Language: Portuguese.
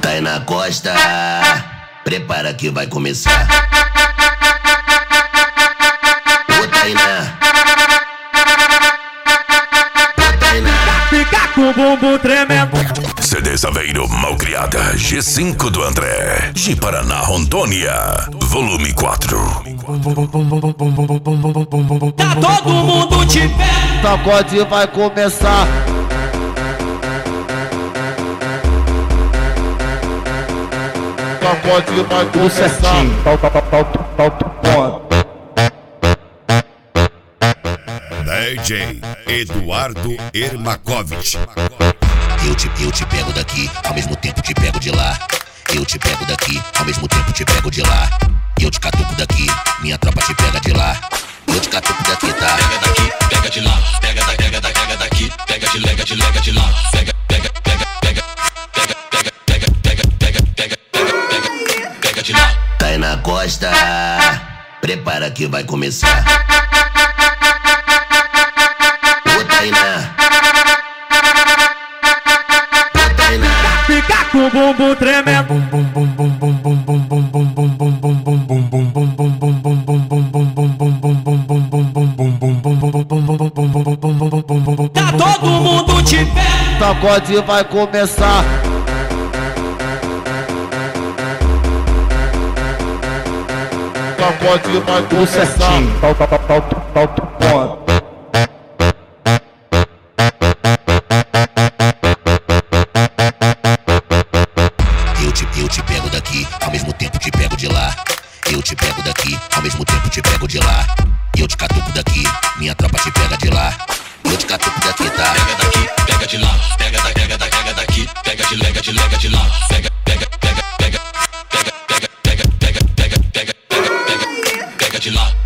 Tá aí na costa, prepara que vai começar. Ô Tainá, ô Tainá, Fica com o bumbum tremendo. CD Saveiro Malcriada G5 do André de Paraná, Rondônia, volume 4. Tá todo mundo de pé. Sacode vai começar. Sacode vai começar. DJ Eduardo Ermakovich. eu te pego daqui, ao mesmo tempo te pego de lá. Eu te pego daqui, ao mesmo tempo te pego de lá. Eu te catuco daqui, minha tropa te pega de lá. Eu te catuco daqui, tá? Pega daqui, pega de lá. Pega daqui, pega de lega de lá. Pega de lá. Tá aí na costa, prepara que vai começar. Ô Tainá, ô Tainá, Fica com o bumbum tremendo. Tá todo mundo de pé. Sacode vai começar. Sacode vai começar. eu te pego daqui, ao mesmo tempo te pego de lá. Eu te pego daqui, ao mesmo tempo te pego de lá. Eu te catuco daqui, minha tropa te pega de lá. Eu te catuco daqui, tá? Pega daqui, pega de lá. Pega daqui, pega de lega de lá. Pega de lá.